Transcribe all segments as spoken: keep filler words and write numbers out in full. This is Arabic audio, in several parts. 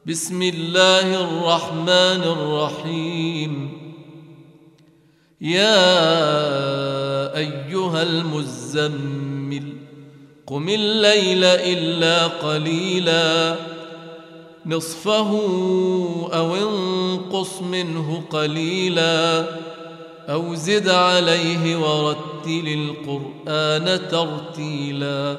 بسم الله الرحمن الرحيم. يا أيها المزمل قم الليل إلا قليلا نصفه أو انقص منه قليلا أو زد عليه ورتل القرآن ترتيلا.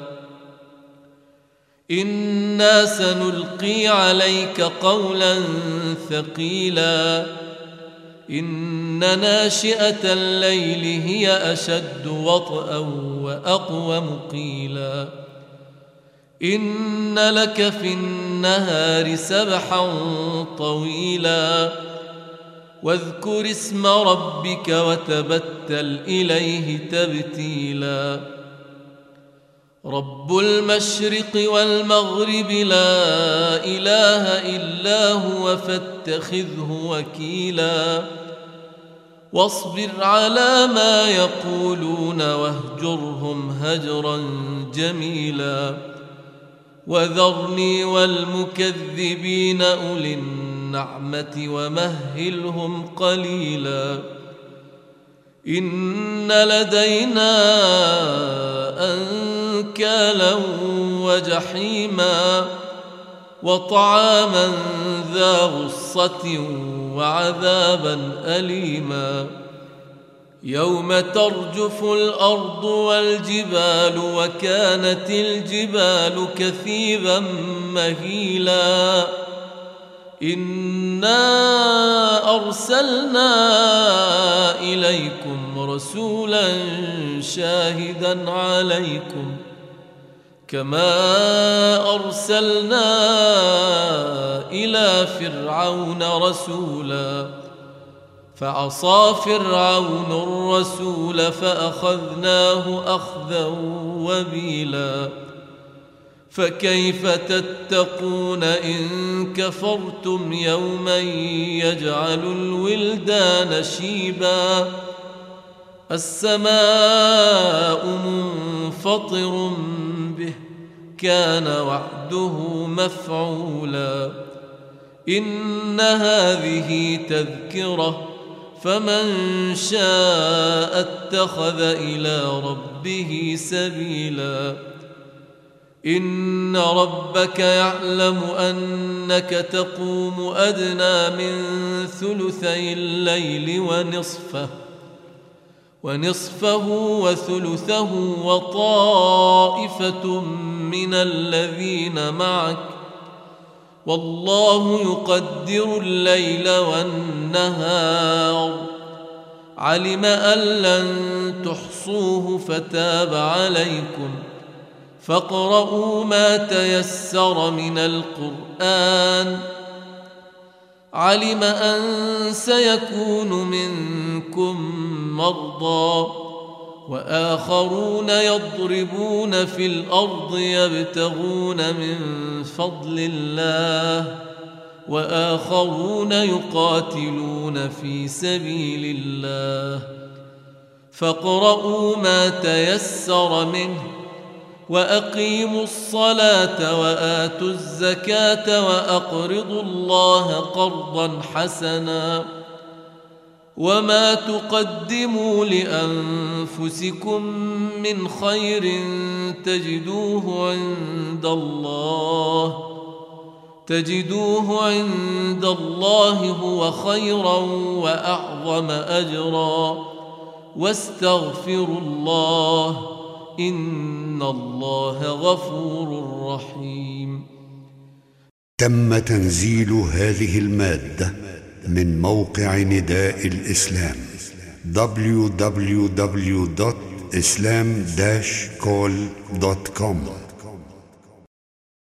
إنا سنلقي عليك قولا ثقيلا إن ناشئة الليل هي أشد وطئا وأقوم قيلا. إن لك في النهار سبحا طويلا واذكر اسم ربك وتبتل إليه تبتيلا. رب المشرق والمغرب لا إله إلا هو فاتخذه وكيلا. واصبر على ما يقولون واهجرهم هجرا جميلا. وذرني والمكذبين أولي النعمة ومهلهم قليلا. إن لدينا أنكالا وجحيما وطعاما ذا غصة وعذابا أليما. يوم ترجف الأرض والجبال وكانت الجبال كثيبا مهيلا. إنا أرسلنا إليكم رسولا شاهدا عليكم كما أرسلنا إلى فرعون رسولا فعصى فرعون الرسول فأخذناه أخذا وبيلا. فكيف تتقون إن كفرتم يوما يجعل الولدان شيبا. السماء منفطر به كان وعده مفعولا. إن هذه تذكرة فمن شاء اتخذ إلى ربه سبيلا. إن ربك يعلم أنك تقوم أدنى من ثلثي الليل ونصفه ونصفه وثلثه وطائفة من الذين معك والله يقدر الليل والنهار. علم أن لن تحصوه فتاب عليكم فاقرؤوا ما تيسر من القرآن. علم أن سيكون منكم مرضى وآخرون يضربون في الأرض يبتغون من فضل الله وآخرون يقاتلون في سبيل الله. فاقرؤوا ما تيسر منه وأقيموا الصلاة وآتوا الزكاة وأقرضوا الله قرضا حسنا. وما تقدموا لأنفسكم من خير تجدوه عند الله تجدوه عند الله هو خيرا وأعظم أجرا. واستغفروا الله إن الله غفور رحيم. تم تنزيل هذه المادة من موقع نداء الإسلام دبليو دبليو دبليو دوت إسلام داش كول دوت كوم.